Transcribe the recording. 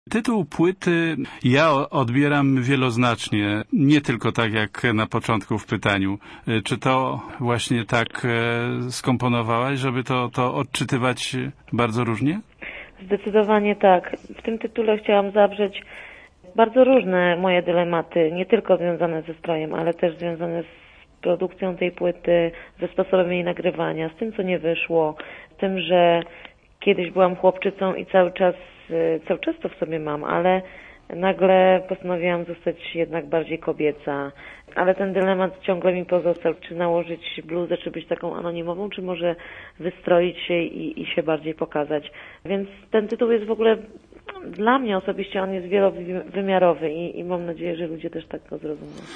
Tytuł płyty ja odbieram wieloznacznie, nie tylko tak jak na początku w pytaniu. Czy to właśnie tak skomponowałaś, żeby to odczytywać bardzo różnie? Zdecydowanie tak. W tym tytule chciałam zawrzeć bardzo różne moje dylematy, nie tylko związane ze strojem, ale też związane z produkcją tej płyty, ze sposobem jej nagrywania, z tym, co nie wyszło, z tym, że kiedyś byłam chłopczycą i cały czas to w sobie mam, ale nagle postanowiłam zostać jednak bardziej kobieca. Ale ten dylemat ciągle mi pozostał, czy nałożyć bluzę, czy być taką anonimową, czy może wystroić się i się bardziej pokazać. Więc ten tytuł jest w ogóle, dla mnie osobiście on jest wielowymiarowy i mam nadzieję, że ludzie też tak go zrozumieją.